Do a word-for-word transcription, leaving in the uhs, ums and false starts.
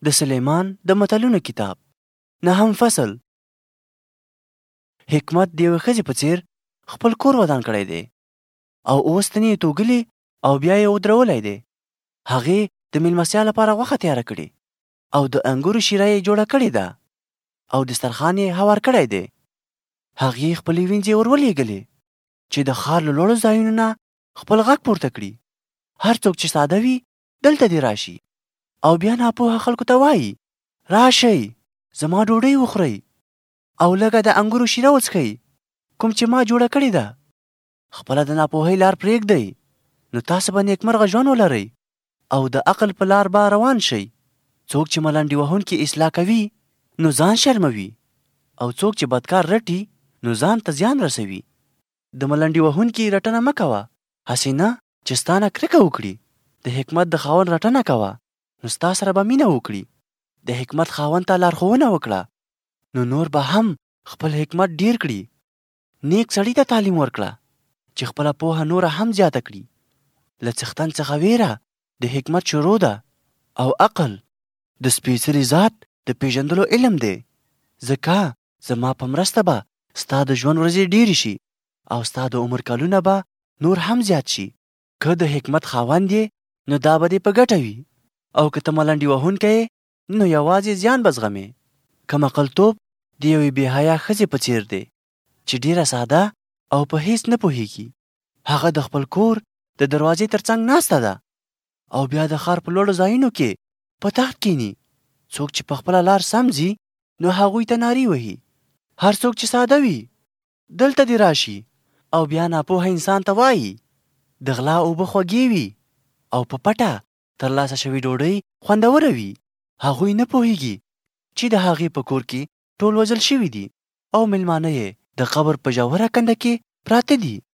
د سلیمان د متلونو کتاب نهم فصل. حکمت د یوې ښځې په څېر خپل کور ودان کړی دی او اوس تنې یې توږلي او بیا یې ودرولی دی. هغې د مېلمستیا لپاره غوښه تیاره کړې او د انګورو شیره یې جوړه کړې ده او دسترخوان یې هوار کړی دی. هغې خپلې وینځې ور ولېږلې چې د ښار له لوړو ځایونو نه خپل غږ پورته کړي. هر څوک چې ساده وي دلته دې راشي او بیا ناپوهه خلکو ته وایي راشئ زما ډوډۍ وخورئ او لږه د انګورو شیره وڅښئ کوم چې ما جوړه کړې ده. خپله د ناپوهۍ لار پرېږدئ نو تاسو به نیکمرغه ژوند ولرئ او د عقل په لار به روان شئ. څوک چې ملنډې وهونکي اصلاح کوي نو ځان شرموي او څوک چې بدکار رټي نو ځان ته زیان رسوي. د ملنډې وهونکي رټنه مه کوه هسې نه چې ستا نه کرکه وکړي. د حکمت د خاوند رټنه کوه نو ستا سره به مینه وکړي. د حکمت خاوند ته لارښوونه وکړه نو نور به هم خپل حکمت ډیر کړي. نیک سړي ته تعلیم ورکړه چې خپله پوهه نوره هم زیاته کړي. له څښتن څخه ویره د حکمت شروع ده او عقل د سپېڅلي ذات د پیژندلو علم دی. ځکه زما په مرسته به ستا د ژوند ورځې ډیرې شي او ستا د عمر کلونه به نور هم زیات شي. که د حکمت خاوند یې نو دا به دې په ګټه وي او که ته ملنډې وهونکی یې نو یوازې زیان به زغمې. کم عقلتوب د یوې بې حیا ښځې په څېر دی چې ډیره ساده او په هیڅ نه پوهیږي. هغه د خپل کور د دروازې تر څنګ ناسته ده او بیا د ښار په لوړو ځایونو کې په تخت کښېني. څوک چې په خپله لار سم ځي نو هغوی ته نارې وهي. هر څوک چې ساده وي دلته دې راشي او بیا ناپوهه انسان ته وایي د غلا اوبه خوږې وي او په پټه ترلاسه شوې ډوډۍ خوندوره وي. هغوی نه پوهیږي چې د هغې په کور کې ټول وژل شوي دي او میلمانه یې د قبر په ژوره کنده کې پراته دي.